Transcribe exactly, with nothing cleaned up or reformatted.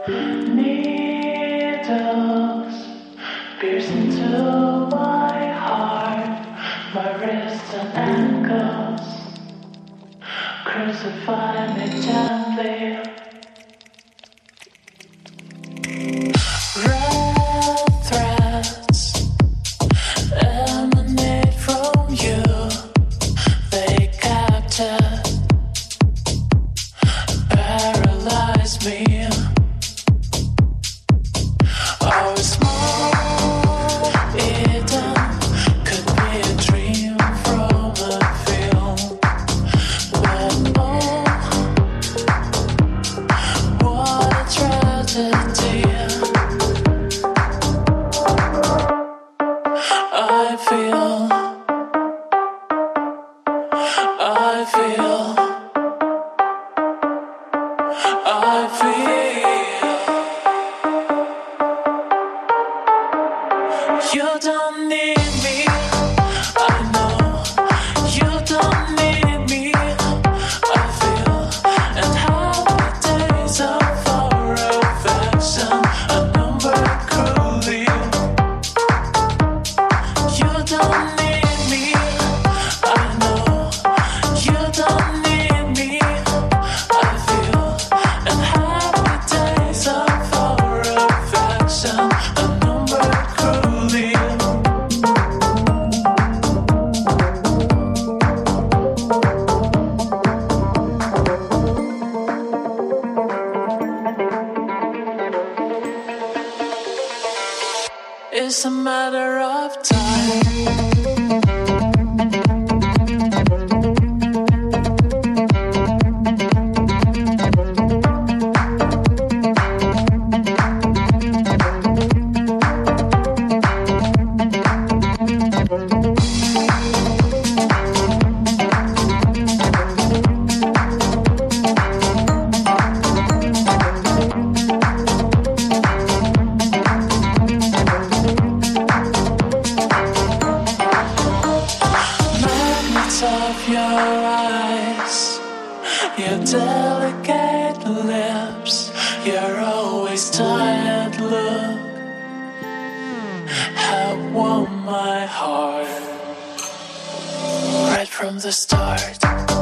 Needles pierce into my heart, my wrists and ankles. Crucify me gently. Red threads emanate from you. They capture, paralyze me. Our small Eden could be a dream from a film. But oh, what a tragedy. I feel, I feel, I feel. You don't need me, I know. You don't need me, I feel. And happy days of our affection are numbered cruelly. You don't need me, I know. You don't need me, I feel. And happy days of our affection are numbered cruelly. It's a matter of time. Magnets of your eyes, your delicate lips, your always tired look have won my heart right from the start.